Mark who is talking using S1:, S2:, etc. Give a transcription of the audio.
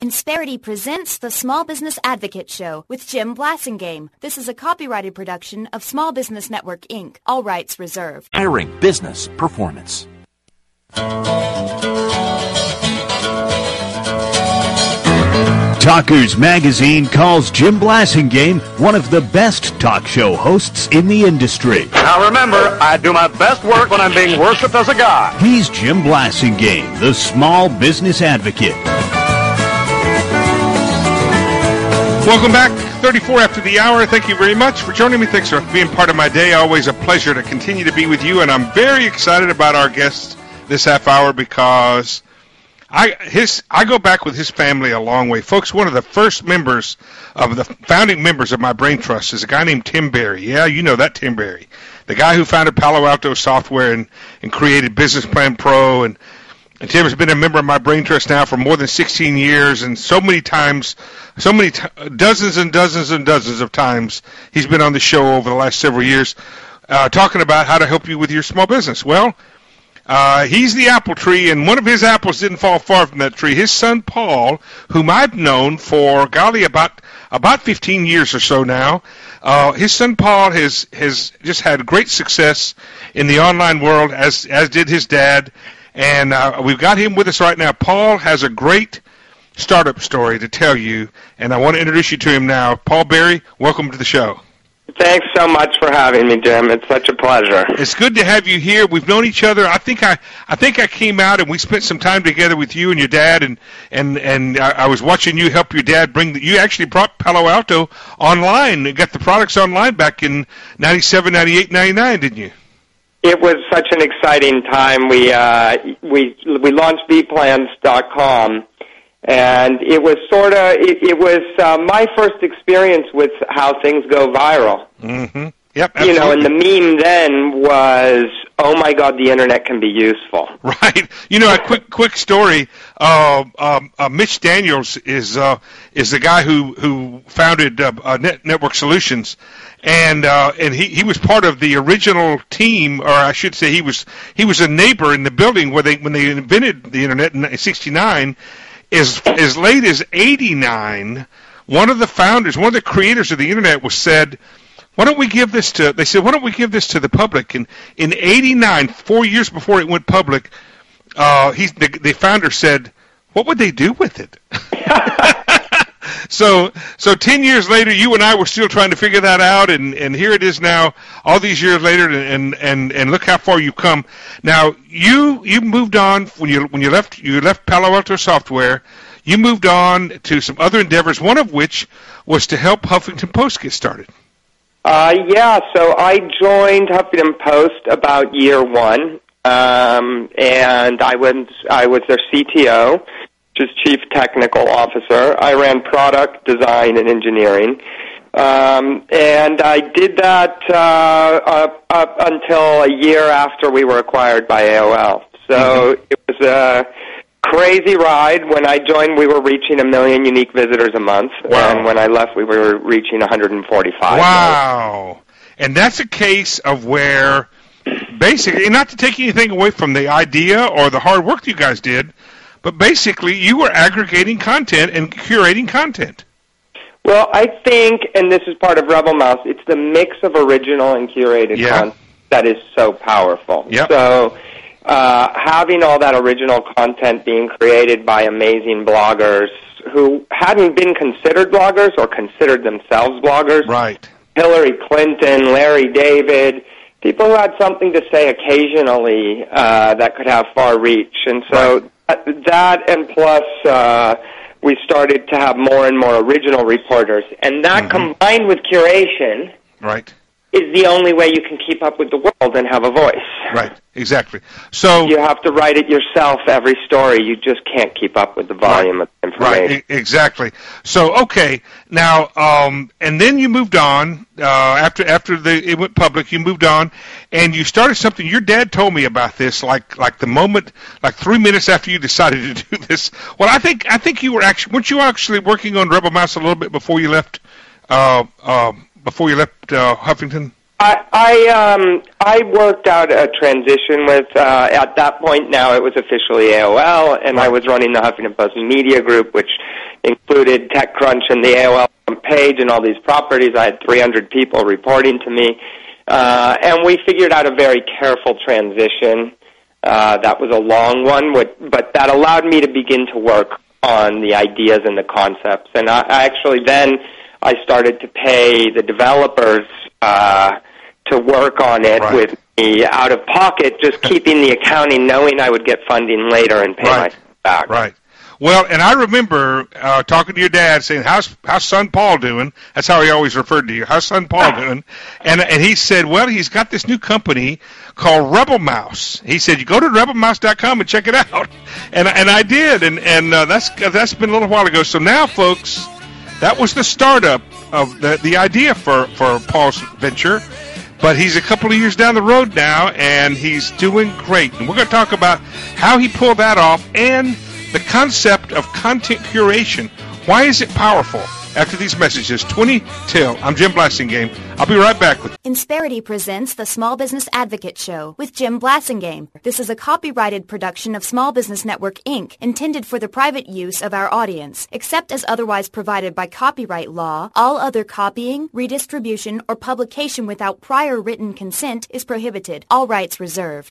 S1: Insperity presents the Small Business Advocate Show with Jim Blasingame. This is a copyrighted production of Small Business Network, Inc. All rights reserved.
S2: Hiring Business Performance.
S3: Talkers Magazine calls Jim Blasingame one of the best talk show hosts in the industry.
S4: Now remember, I do my best work when I'm being worshipped as a guy.
S3: He's Jim Blasingame, the Small Business Advocate.
S5: Welcome back, 34 after the hour. Thank you very much for joining me. Thanks for being part of my day. Always a pleasure to continue to be with you, and I'm very excited about our guest this half hour because I go back with his family a long way. Folks, one of the first members of the founding members of my Brain Trust is a guy named Tim Berry. Yeah, you know that Tim Berry. The guy who founded Palo Alto Software and created Business Plan Pro. And Tim has been a member of my Brain Trust now for more than 16 years, and dozens and dozens and dozens of times he's been on the show over the last several years talking about how to help you with your small business. Well, he's the apple tree, and one of his apples didn't fall far from that tree. His son, Paul, whom I've known for, about 15 years or so now, his son, Paul, has just had great success in the online world, as did his dad, and we've got him with us right now. Paul has a great startup story to tell you, and I want to introduce you to him now. Paul Berry, welcome to the show.
S6: Thanks so much for having me, Jim. It's such a pleasure.
S5: It's good to have you here. We've known each other. I think I came out and we spent some time together with you and your dad, and I was watching you help your dad you actually brought Palo Alto online and got the products online back in 97, 98, 99, didn't you?
S6: It was such an exciting time. We launched vplans.com. And it was my first experience with how things go viral.
S5: Mm-hmm. Yep, absolutely.
S6: And the meme then was, oh my God, the internet can be useful.
S5: Right. A quick story. Mitch Daniels is the guy who founded Network Solutions, and he was part of the original team, or I should say, he was a neighbor in the building when they invented the internet in '69. As late as 89, one of the creators of the internet said, why don't we give this to the public? And in 89, 4 years before it went public, the founder said, what would they do with it? So 10 years later, you and I were still trying to figure that out, and here it is now, all these years later, and look how far you've come. Now, you moved on when you left Palo Alto Software. You moved on to some other endeavors, one of which was to help Huffington Post get started.
S6: So I joined Huffington Post about year one, and I was their CTO. Is Chief Technical Officer. I ran product design and engineering, and I did that up until a year after we were acquired by AOL. So It was a crazy ride. When I joined, we were reaching 1 million unique visitors a month, and when I left, we were reaching 145.
S5: Wow! Million. And that's a case of where, basically, not to take anything away from the idea or the hard work you guys did, but basically, you were aggregating content and curating content.
S6: Well, I think, and this is part of Rebel Mouse, it's the mix of original and curated content that is so powerful.
S5: Yep.
S6: So having all that original content being created by amazing bloggers who hadn't been considered bloggers or considered themselves bloggers.
S5: Right.
S6: Hillary Clinton, Larry David, people who had something to say occasionally that could have far reach. And so that, and plus we started to have more and more original reporters. And that combined with curation is the only way you can keep up with the world and have a voice.
S5: Right, exactly. So
S6: you have to write it yourself, every story. You just can't keep up with the volume of information.
S5: Right, exactly. So, okay, now, and then you moved on, after it went public, you moved on, and you started something. Your dad told me about this, like the moment, like 3 minutes after you decided to do this. Well, I think you weren't you actually working on Rebel Mouse a little bit before you left, Huffington?
S6: I worked out a transition with, at that point now it was officially AOL, and I was running the Huffington Post Media Group, which included TechCrunch and the AOL page and all these properties. I had 300 people reporting to me. And we figured out a very careful transition. That was a long one, but that allowed me to begin to work on the ideas and the concepts. And I started to pay the developers to work on it with me out of pocket, just keeping the accounting, knowing I would get funding later and pay myself back.
S5: Right. Well, and I remember talking to your dad saying, how's son Paul doing? That's how he always referred to you. How's son Paul doing? And he said, well, he's got this new company called Rebel Mouse. He said, you go to rebelmouse.com and check it out. And I did, and that's been a little while ago. So now, folks, that was the startup of the idea for Paul's venture. But he's a couple of years down the road now, and he's doing great. And we're going to talk about how he pulled that off and the concept of content curation. Why is it powerful? After these messages, 20 till. I'm Jim Blasingame. I'll be right back with you.
S1: Insperity presents the Small Business Advocate Show with Jim Blasingame. This is a copyrighted production of Small Business Network, Inc., intended for the private use of our audience. Except as otherwise provided by copyright law, all other copying, redistribution, or publication without prior written consent is prohibited. All rights reserved.